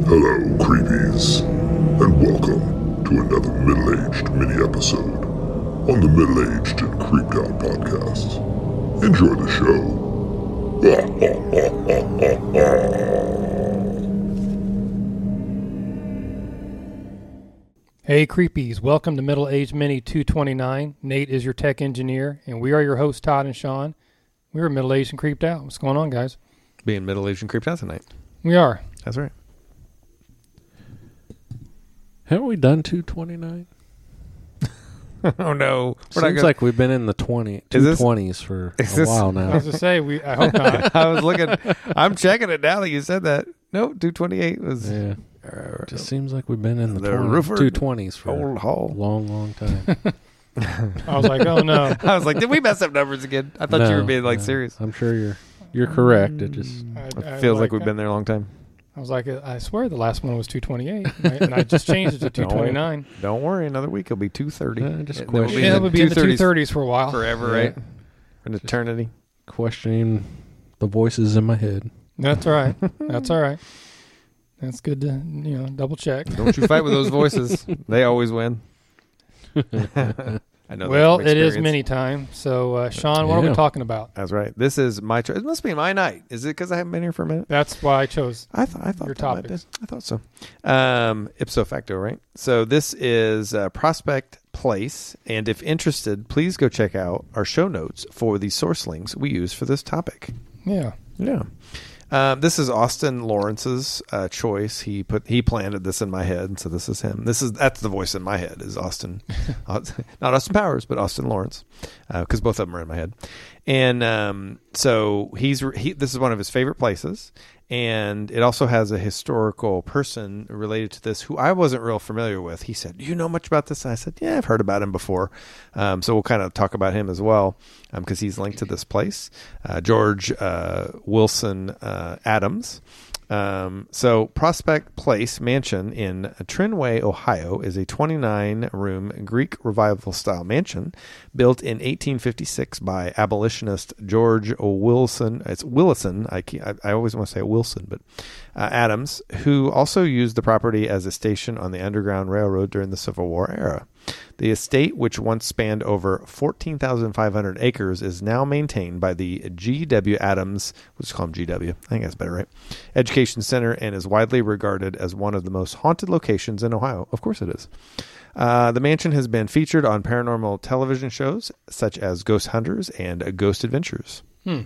Hello, creepies, and welcome to another middle-aged mini-episode on the Middle-Aged and Creeped Out podcast. Enjoy the show. Hey creepies, welcome to Middle Aged Mini 229. Nate is your tech engineer, and we are your hosts, Todd and Sean. We're Middle Aged and Creeped Out. What's going on, guys? Being middle-aged and creeped out tonight. We are. That's right. Haven't we done 229? Oh, no. Seems like we've been in the 220s for a while I now. was to say, I hope not. I was looking. I'm checking it now that you said that. No, 228 was... Yeah. Just seems like we've been in the 220s for old hall. a long time. I was like, oh no. I was like, did we mess up numbers again? I thought you were being serious. I'm sure you're correct. It just It feels like we've been there a long time. I was like, I swear the last one was 228, and I just changed it to 229. Don't worry, another week it'll be 230. just It will question. Yeah, it would be in the 230s for a while. Forever, Yeah. right? An eternity. questioning the voices in my head. That's all right. That's all right. That's good to, double check. Don't you fight with those voices. They always win. I know. Well, that from it is experience. mini time. So, Sean, what are we Yeah. talking about? That's right. This is my choice. It must be my night. Is it because I haven't been here for a minute? That's why I chose. I thought Your that might be. topics. I thought so. Ipso facto, right? So this is Prospect Place, and if interested, please go check out our show notes for the source links we use for this topic. Yeah. Yeah. This is Austin Lawrence's choice. He planted this in my head, and so this is him. That's the voice in my head is Austin, not Austin Powers, but Austin Lawrence, because both of them are in my head. And so this is one of his favorite places, and it also has a historical person related to this who I wasn't real familiar with. He said, "Do you know much about this?" And I said, "Yeah, I've heard about him before." So we'll kind of talk about him as well, because he's linked to this place, George Wilson Adams. So Prospect Place Mansion in Trinway, Ohio, is a 29-room Greek Revival style mansion built in 1856 by abolitionist George Wilson. It's Willison. I always want to say Wilson, but Adams, who also used the property as a station on the Underground Railroad during the Civil War era. The estate, which once spanned over 14,500 acres, is now maintained by the G.W. Adams, let's call him GW, I think that's better, right? Education Center, and is widely regarded as one of the most haunted locations in Ohio. Of course it is. The mansion has been featured on paranormal television shows such as Ghost Hunters and Ghost Adventures. You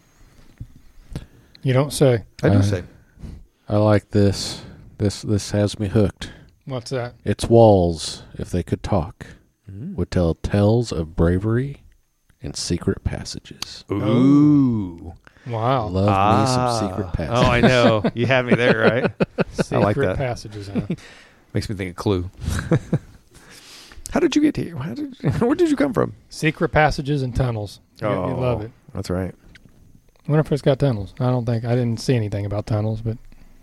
don't say. I do say. I like this. This has me hooked. What's that? Its walls, if they could talk, would tell tales of bravery and secret passages. Ooh. Wow. Love me some secret passages. Oh, I know. You had me there, right? Secret I like that. passages, huh? Makes me think of Clue. How did you get here? Where did you come from? Secret passages and tunnels. You love it. That's right. I wonder if it's got tunnels. I didn't see anything about tunnels, but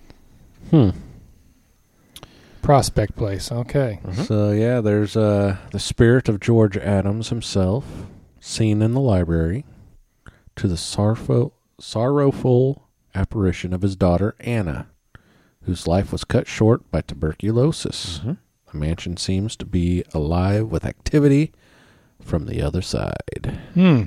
Prospect Place. Okay. So, yeah, there's the spirit of George Adams himself, seen in the library, to the sorrowful apparition of his daughter, Anna, whose life was cut short by tuberculosis. The mansion seems to be alive with activity from the other side. So,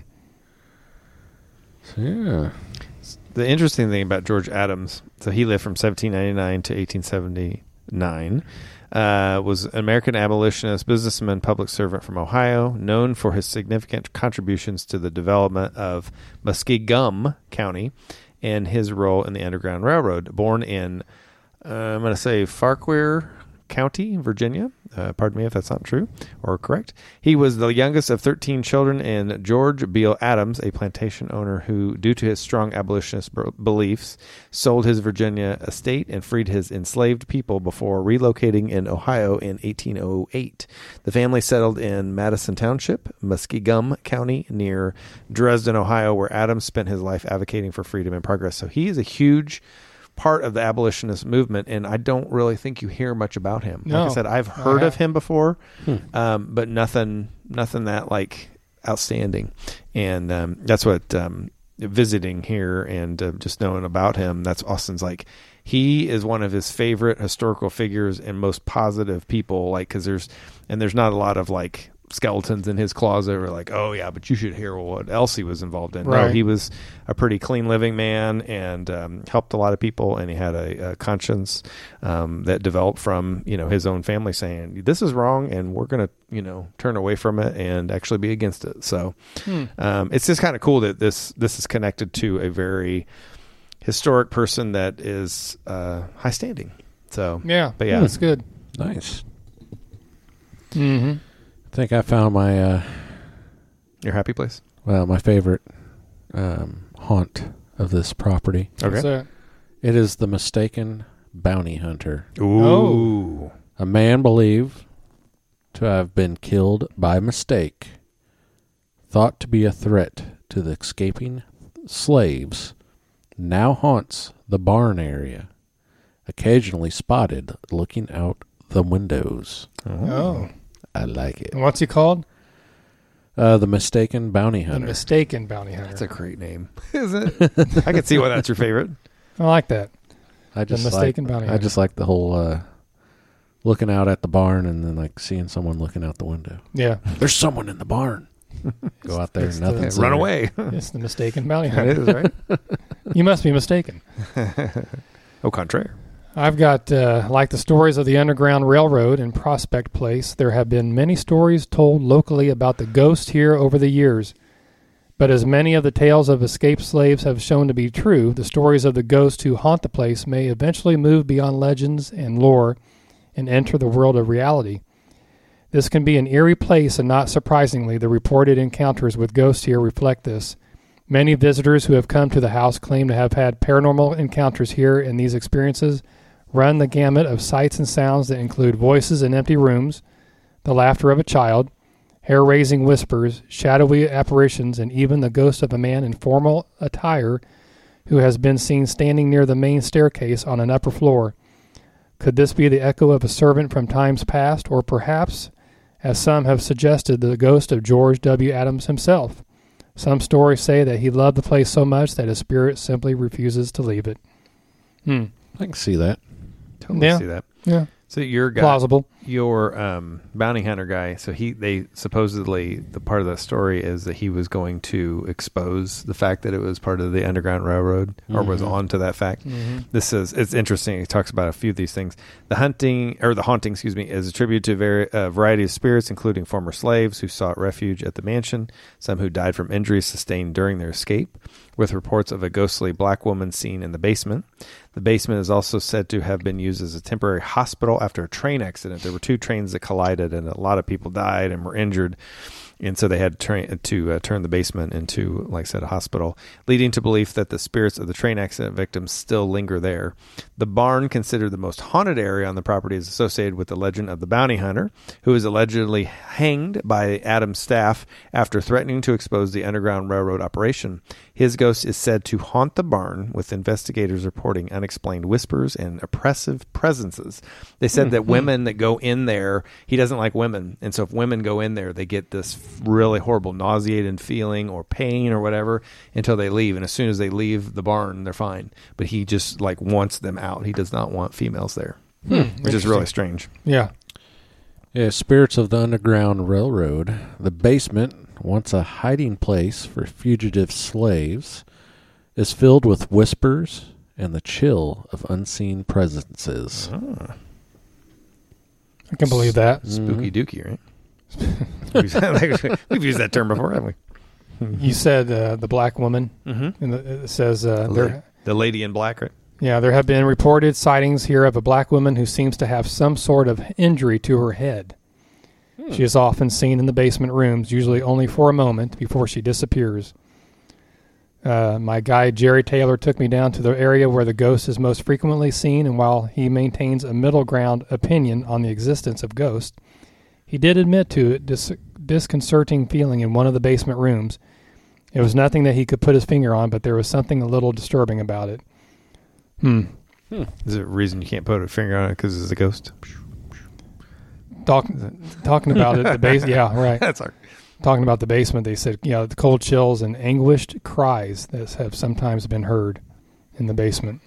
yeah. The interesting thing about George Adams, so he lived from 1799 to 1879, was an American abolitionist, businessman, public servant from Ohio, known for his significant contributions to the development of Muskingum County and his role in the Underground Railroad. Born in, I'm going to say, Fauquier County, Virginia. Pardon me if that's not true or correct. He was the youngest of 13 children, and George Beale Adams, a plantation owner who, due to his strong abolitionist beliefs, sold his Virginia estate and freed his enslaved people before relocating in Ohio in 1808. The family settled in Madison Township, Muskingum County, near Dresden, Ohio, where Adams spent his life advocating for freedom and progress. So he is a huge part of the abolitionist movement, and I don't really think you hear much about him. No, like I said, I've heard of him before, but nothing that like outstanding. And that's what visiting here and just knowing about him, that's Austin's like, he is one of his favorite historical figures and most positive people, like, because there's not a lot of like skeletons in his closet or like, oh yeah, but you should hear what else he was involved in. Right. No, he was a pretty clean living man and helped a lot of people, and he had a conscience that developed from his own family saying this is wrong and we're gonna turn away from it and actually be against it. So it's just kind of cool that this is connected to a very historic person that is high standing. So but yeah, that's good. Nice. Mm-hmm. I think I found my your happy place. my favorite haunt of this property. Okay. What's that? It is the mistaken bounty hunter. Ooh. A man believed to have been killed by mistake, thought to be a threat to the escaping slaves, now haunts the barn area, occasionally spotted looking out the windows. Oh. I like it. And what's he called? The mistaken bounty The hunter. Mistaken Bounty Hunter. That's a great name, isn't it? I can see why that's your favorite. I like that. I just mistaken like, bounty I hunter. just like the whole looking out at the barn and then like seeing someone looking out the window. Yeah. There's someone in the barn. Go out there, It's nothing's Run there. away. It's the Mistaken Bounty That Hunter. is right. You must be mistaken. Au contraire. I've got, like the stories of the Underground Railroad and Prospect Place, there have been many stories told locally about the ghost here over the years. But as many of the tales of escaped slaves have shown to be true, the stories of the ghosts who haunt the place may eventually move beyond legends and lore and enter the world of reality. This can be an eerie place, and not surprisingly, the reported encounters with ghosts here reflect this. Many visitors who have come to the house claim to have had paranormal encounters here, and these experiences run the gamut of sights and sounds that include voices in empty rooms, the laughter of a child, hair-raising whispers, shadowy apparitions, and even the ghost of a man in formal attire who has been seen standing near the main staircase on an upper floor. Could this be the echo of a servant from times past, or perhaps, as some have suggested, the ghost of George W. Adams himself? Some stories say that he loved the place so much that his spirit simply refuses to leave it. I can see that. Totally Yeah. see that. Yeah. So your guy, Plausible. your bounty hunter guy. So they supposedly, the part of the story is that he was going to expose the fact that it was part of the Underground Railroad, or was on to that fact. It's interesting. He talks about a few of these things. The haunting, is attributed to a variety of spirits, including former slaves who sought refuge at the mansion, some who died from injuries sustained during their escape, with reports of a ghostly black woman seen in the basement. The basement is also said to have been used as a temporary hospital after a train accident. There were two trains that collided, and a lot of people died and were injured. And so they had to turn the basement into, like I said, a hospital, leading to belief that the spirits of the train accident victims still linger there. The barn, considered the most haunted area on the property, is associated with the legend of the bounty hunter, who is allegedly hanged by Adams' staff after threatening to expose the Underground Railroad operation. His ghost is said to haunt the barn, with investigators reporting unexplained whispers and oppressive presences. They said that women that go in there, he doesn't like women, and so if women go in there, they get this really horrible nauseating feeling or pain or whatever until they leave, and as soon as they leave the barn, they're fine. But he just like wants them out. He does not want females there, which is really strange. Yeah. Yeah, spirits of the Underground Railroad. The basement, once a hiding place for fugitive slaves, is filled with whispers and the chill of unseen presences. I can believe that. Spooky dookie, right? We've used that term before, haven't we? You said the black woman, Mm-hmm. and it says there. The lady in black, right? Yeah, there have been reported sightings here of a black woman who seems to have some sort of injury to her head. She is often seen in the basement rooms, usually only for a moment, before she disappears. My guide Jerry Taylor took me down to the area where the ghost is most frequently seen, and while he maintains a middle ground opinion on the existence of ghosts, he did admit to a disconcerting feeling in one of the basement rooms. It was nothing that he could put his finger on, but there was something a little disturbing about it. Is there a reason you can't put a finger on it because it's a ghost? Talking about it, the base. Yeah, right. That's our. talking about the basement, they said, the cold chills and anguished cries that have sometimes been heard in the basement.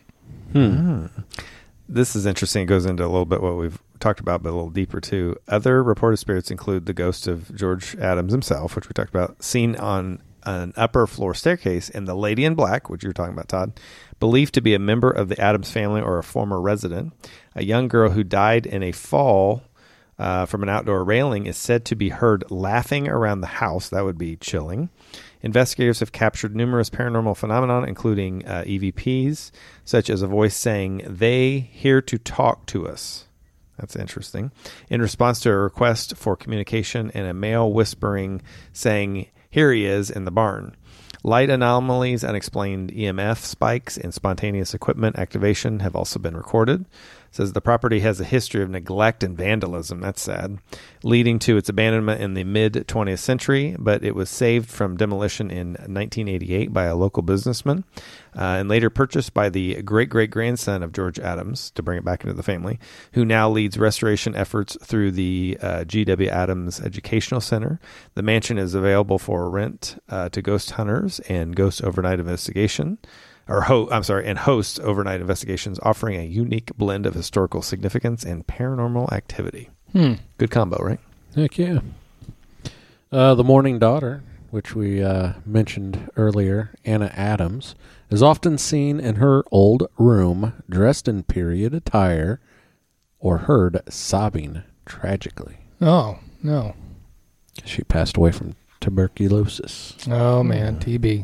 This is interesting. It goes into a little bit what we've talked about, but a little deeper too. Other reported spirits include the ghost of George Adams himself, which we talked about, seen on an upper floor staircase, and the lady in black, which you were talking about, Todd, believed to be a member of the Adams family or a former resident. A young girl who died in a fall from an outdoor railing is said to be heard laughing around the house. That would be chilling. Investigators have captured numerous paranormal phenomena, including EVPs, such as a voice saying, "They here to talk to us." That's interesting. In response to a request for communication, and a male whispering, saying, "Here he is," in the barn. Light anomalies, unexplained EMF spikes, and spontaneous equipment activation have also been recorded. It says the property has a history of neglect and vandalism. That's sad. Leading to its abandonment in the mid-20th century, but it was saved from demolition in 1988 by a local businessman and later purchased by the great-great-grandson of George Adams to bring it back into the family, who now leads restoration efforts through the G.W. Adams Educational Center. The mansion is available for rent to ghost hunters and ghost overnight investigation. And hosts overnight investigations, offering a unique blend of historical significance and paranormal activity. Good combo, right? Heck yeah. The Mourning Daughter, which we mentioned earlier, Anna Adams, is often seen in her old room, dressed in period attire, or heard sobbing tragically. Oh, no. She passed away from tuberculosis. Oh, man, TB.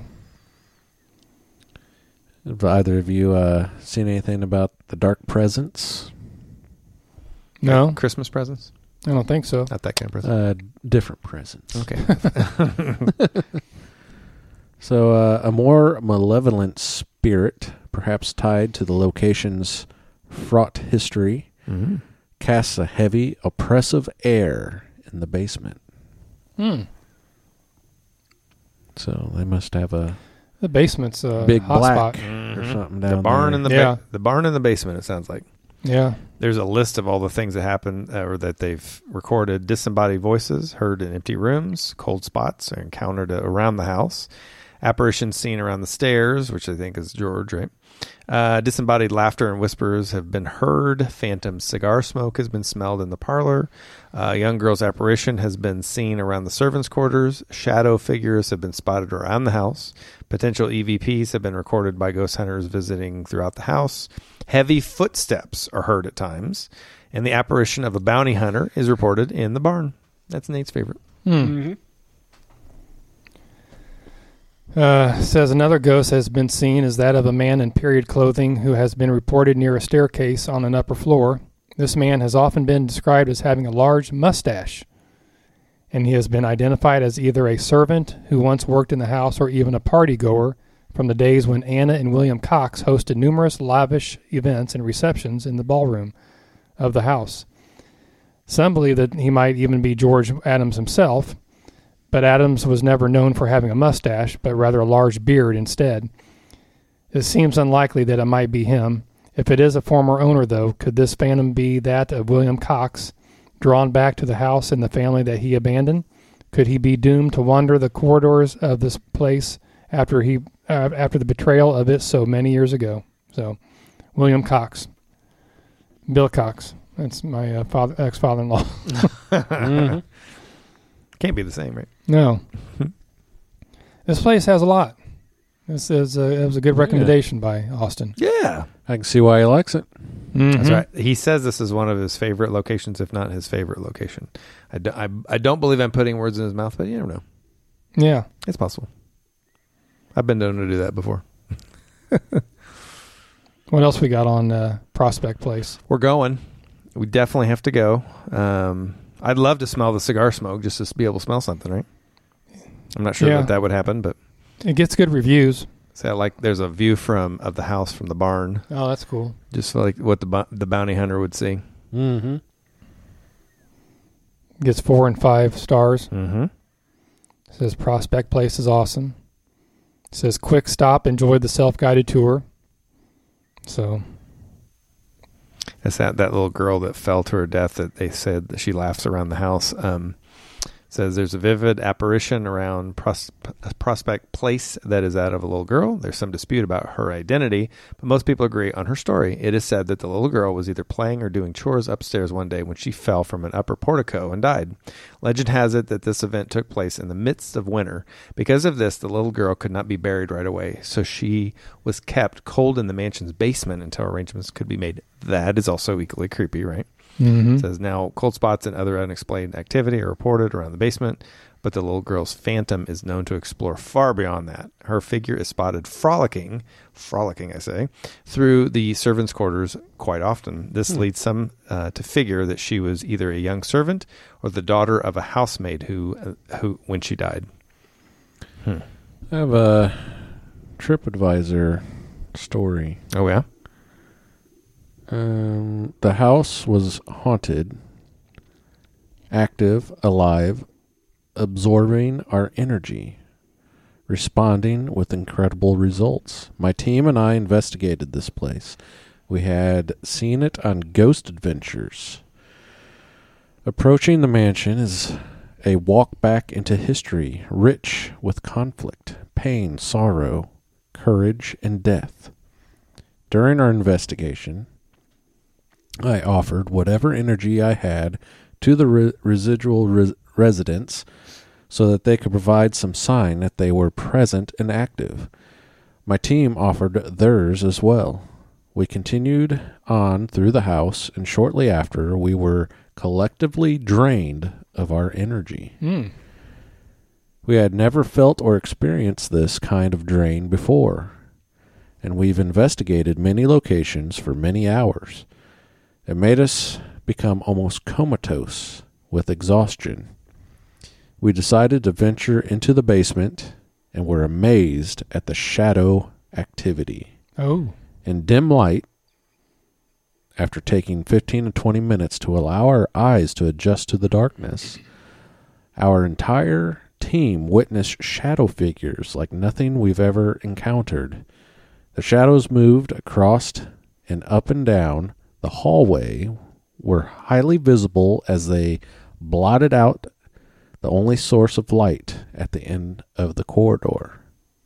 Have either of you seen anything about the dark presence? No, Christmas presents? I don't think so. Not that kind of present. Different presence. Okay. So a more malevolent spirit, perhaps tied to the location's fraught history, casts a heavy, oppressive air in the basement. So they must have a The basement's a big hot black spot. or something down The barn there. in the Yeah. the barn in the basement. It sounds like Yeah. there's a list of all the things that happened or that they've recorded. Disembodied voices heard in empty rooms. Cold spots are encountered around the house. Apparitions seen around the stairs, which I think is George, right? Disembodied laughter and whispers have been heard. Phantom cigar smoke has been smelled in the parlor. A young girl's apparition has been seen around the servants' quarters. Shadow figures have been spotted around the house. Potential EVPs have been recorded by ghost hunters visiting throughout the house. Heavy footsteps are heard at times. And the apparition of a bounty hunter is reported in the barn. That's Nate's favorite. Says another ghost has been seen as that of a man in period clothing who has been reported near a staircase on an upper floor. This man has often been described as having a large mustache, and he has been identified as either a servant who once worked in the house or even a party goer from the days when Anna and William Cox hosted numerous lavish events and receptions in the ballroom of the house. Some believe that he might even be George Adams himself, but Adams was never known for having a mustache, but rather a large beard instead. It seems unlikely that it might be him. If it is a former owner, though, could this phantom be that of William Cox, drawn back to the house and the family that he abandoned? Could he be doomed to wander the corridors of this place after the betrayal of it so many years ago? So, William Cox. Bill Cox. That's my ex-father-in-law. Can't be the same, right? No. This place has a lot. This is it was a good recommendation by Austin. Yeah. I can see why he likes it. That's right. He says this is one of his favorite locations, if not his favorite location. I don't believe I'm putting words in his mouth, but you never know. Yeah. It's possible. I've been known to do that before. What else we got on Prospect Place? We're going. We definitely have to go. I'd love to smell the cigar smoke just to be able to smell something, right? I'm not sure that would happen, but It gets good reviews. so like there's a view of the house from the barn, Oh, that's cool. just like what the bounty hunter would see. Mm-hmm. Gets 4 and 5 stars. Mm-hmm. Says Prospect Place is awesome. Says quick stop, enjoyed the self-guided tour. So That's that little girl that fell to her death that they said that she laughs around the house. Says there's a vivid apparition around Prospect Place that is that of a little girl. There's some dispute about her identity, but most people agree on her story. It is said that the little girl was either playing or doing chores upstairs one day when she fell from an upper portico and died. Legend has it that this event took place in the midst of winter. Because of this, the little girl could not be buried right away, so she was kept cold in the mansion's basement until arrangements could be made. That is also equally creepy, right? Mm-hmm. It says now cold spots and other unexplained activity are reported around the basement, but the little girl's phantom is known to explore far beyond that. Her figure is spotted frolicking I say, through the servants' quarters quite often. This leads some to figure that she was either a young servant or the daughter of a housemaid who when she died. I have a TripAdvisor story. Oh yeah. The house was haunted, active, alive, absorbing our energy, responding with incredible results. My team and I investigated this place. We had seen it on Ghost Adventures. Approaching the mansion is a walk back into history, rich with conflict, pain, sorrow, courage, and death. During our investigation, I offered whatever energy I had to the residual residents so that they could provide some sign that they were present and active. My team offered theirs as well. We continued on through the house, and shortly after, we were collectively drained of our energy. We had never felt or experienced this kind of drain before, and we've investigated many locations for many hours. It made us become almost comatose with exhaustion. We decided to venture into the basement and were amazed at the shadow activity. Oh. In dim light, after taking 15 to 20 minutes to allow our eyes to adjust to the darkness, our entire team witnessed shadow figures like nothing we've ever encountered. The shadows moved across and up and down the hallway, were highly visible as they blotted out the only source of light at the end of the corridor.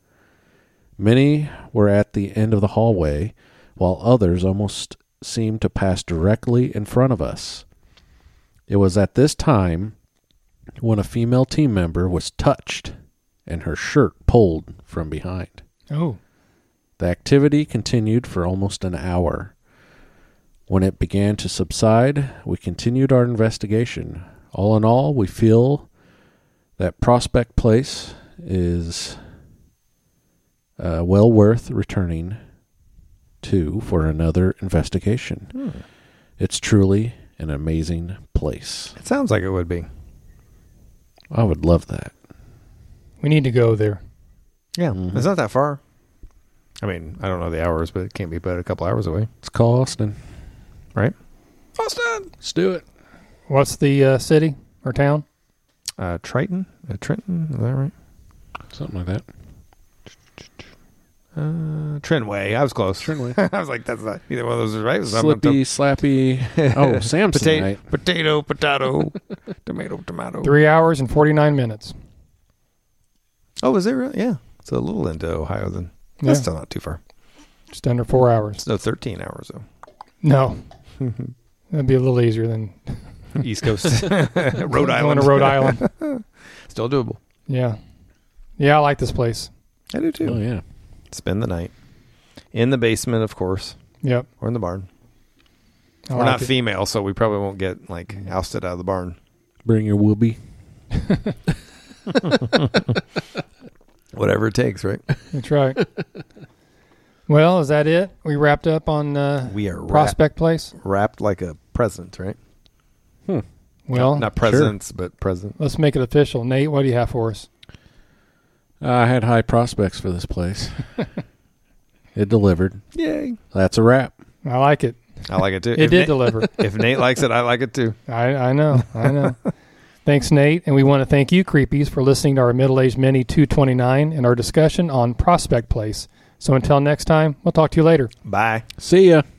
Many were at the end of the hallway, while others almost seemed to pass directly in front of us. It was at this time when a female team member was touched and her shirt pulled from behind. Oh. The activity continued for almost an hour. When it began to subside, we continued our investigation. All in all, we feel that Prospect Place is well worth returning to for another investigation. It's truly an amazing place. It sounds like it would be. I would love that. We need to go there. Yeah, It's not that far. I mean, I don't know the hours, but it can't be but a couple hours away. Let's call Austin. Right? Austin! Let's do it. What's the city or town? Trenton? Is that right? Something like that. Trentway. I was close. Trentway. I was like, that's not either one of those is right. Slippy, slappy. Oh, Samsonite. Potato, tomato. 3 hours and 49 minutes. Oh, is it really? Yeah. It's a little into Ohio then. That's still not too far. Just under 4 hours. It's no 13 hours though. No. That'd be a little easier than East Coast. Rhode Island. Going to Rhode Island. Still doable. Yeah. Yeah, I like this place. I do too. Oh, yeah. Spend the night. In the basement, of course. Yep. Or in the barn. I We're like not it. female, so we probably won't get ousted out of the barn. Bring your whoopee. Whatever it takes, right? That's right. Well, is that it? We wrapped up on We are Prospect Place? wrapped like a present, right? Well, not presents, but present. let's make it official. Nate, what do you have for us? I had high prospects for this place. It delivered. Yay. That's a wrap. I like it. I like it too. It did deliver. If Nate likes it, I like it too. I know. Thanks, Nate. And we want to thank you, Creepies, for listening to our Middle-Aged Mini 229 and our discussion on Prospect Place. So until next time, we'll talk to you later. Bye. See ya.